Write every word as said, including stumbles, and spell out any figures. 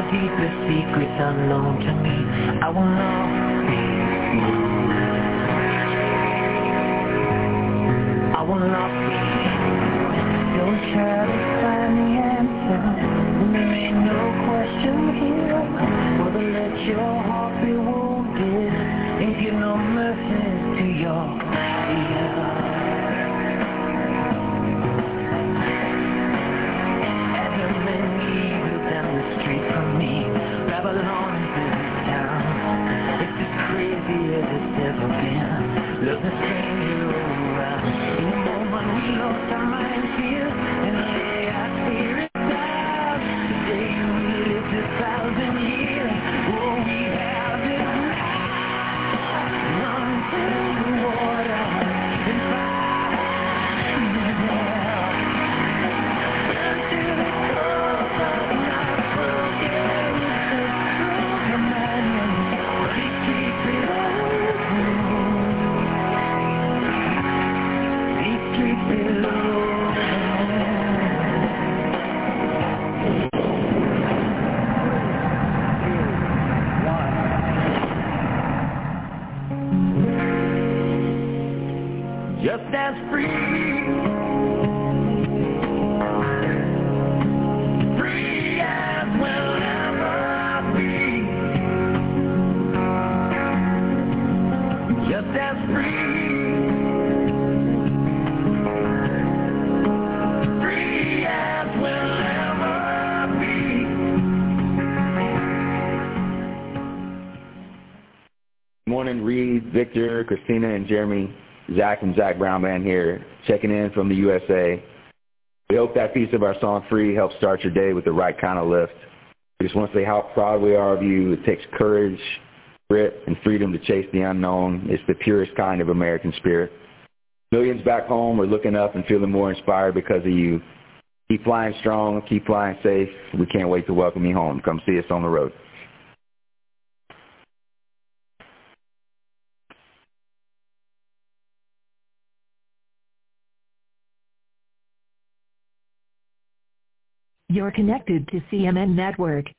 deepest secrets unknown to me. I will not be moved. I will not be moved. Don't try to find the answer. There ain't no question here. Whether let your heart be wounded and give no mercy to your fear. Babylon is this town. It's as crazy as it's ever been. Look the stranger around. In the moment we lost our minds here and lay our spirits down. Today we lived a thousand years. Oh, we have it now. Run to the water and find the hell. Turn to the coast of not broken. Just as free, free as we'll ever be. Just as free, free as we'll ever be. Morning, Reed, Victor, Christina, and Jeremy. Zach from Zach Brown Band here, checking in from the U S A. We hope that piece of our song, Free, helps start your day with the right kind of lift. We just want to say how proud we are of you. It takes courage, grit, and freedom to chase the unknown. It's the purest kind of American spirit. Millions back home are looking up and feeling more inspired because of you. Keep flying strong, keep flying safe. We can't wait to welcome you home. Come see us on the road. You're connected to C M N Network.